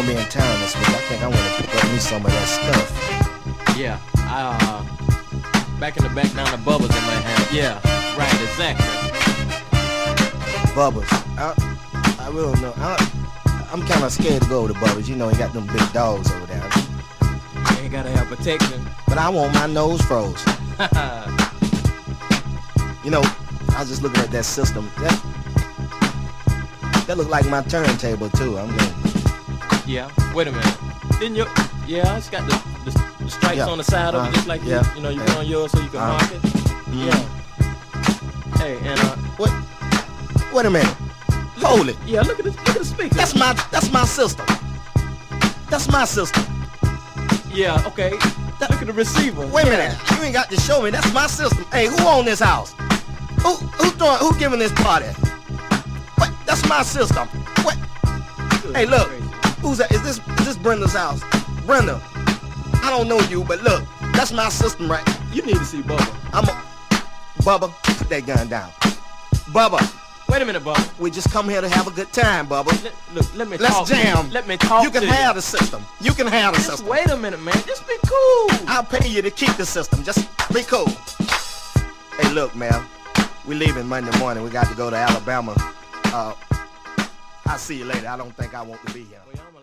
gonna be in town this week. I think I wanna pick up me some of that stuff. Yeah, back in the back down to Bubba's in my hand. Yeah, right, exactly. Bubba's. I really don't know. I'm kinda scared to go over to Bubba's. You know, he got them big dogs over there. You ain't gotta have protection. But I want my nose froze. You know, I was just looking at that system. That looked like my turntable too. I'm going. Yeah, wait a minute. Didn't you? Yeah, it's got the stripes on the side of it, just like you know, you put on yours so you can mark it. Yeah. Hey, and what? Wait a minute. Hold it. Yeah, look at the speaker. That's my system. That's my system. Yeah, okay. Look at the receiver. Wait a minute. You ain't got to show me. That's my system. Hey, who own this house? Who giving this party? What? That's my system. What? Hey, look. Who's that? Is this Brenda's house? Brenda. I don't know you, but look. That's my system, right? You need to see Bubba. Bubba, put that gun down. Bubba. Wait a minute, Bubba. We just come here to have a good time, Bubba. Let's talk. Let's jam. Let me talk. You can have the system. You can have the system. Wait a minute, man. Just be cool. I'll pay you to keep the system. Just be cool. Hey, look, man. We leaving Monday morning. We got to go to Alabama. I'll see you later. I don't think I want to be here.